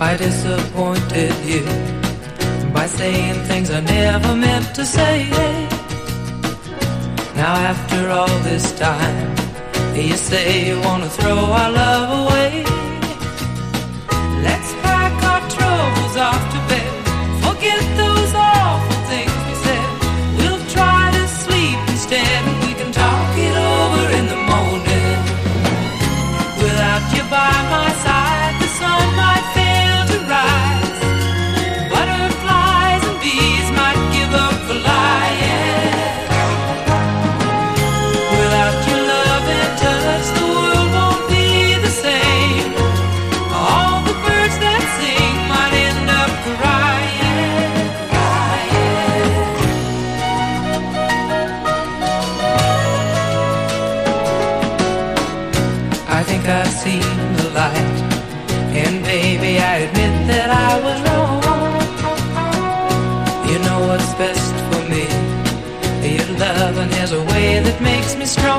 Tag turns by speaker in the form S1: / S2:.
S1: I disappointed you by saying things I never meant to say. Now after all this time, you say you want to throw our love away. Let's pack our troubles off to bed, forget those awful things we said. We'll try to sleep instead, and we can talk it over in the morning. Without you by my side, the sun might fail to rise. Butterflies and bees might give up for lying. Without your love and touch, the world won't be the same. All the birds that sing might end up crying. I think I've seen the light, and baby, I admit that I was wrong. You know what's best for me, your love, and there's a way that makes me strong.